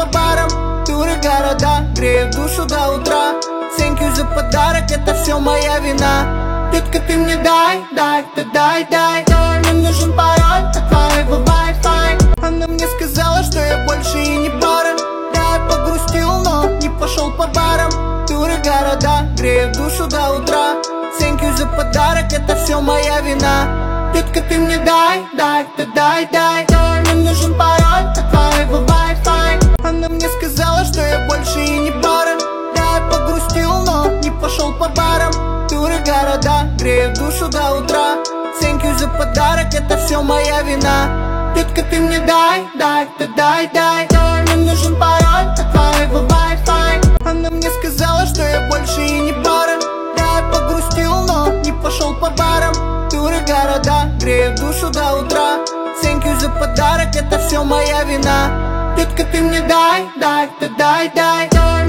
барам. Туры города греют душу до утра. Thank you за подарок, это все моя вина. Детка, ты мне дай, ты дай. Мне нужен пароль от твоего Wi-Fi. Она мне сказала, что я больше и не пара. Да, я погрустил, но не пошел по барам. Туры города греют душу до утра. Thank you за подарок, это все моя вина. Детка, ты мне дай. Мне нужен пароль от твоего Wi-Fi. Она мне сказала, что я больше и не пара. Да, я погрустил, но не пошел по барам. Туры города греют душу до утра. Thank you за подарок, это все моя вина. Детка, ты мне дай. Мне нужен пароль от твоего Wi-Fi. Она мне сказала, что я больше и не пара. Да, я погрустил, но не пошел по барам. Туры города греют душу до утра. Thank you за подарок, это все моя вина. Детка, ты мне дай.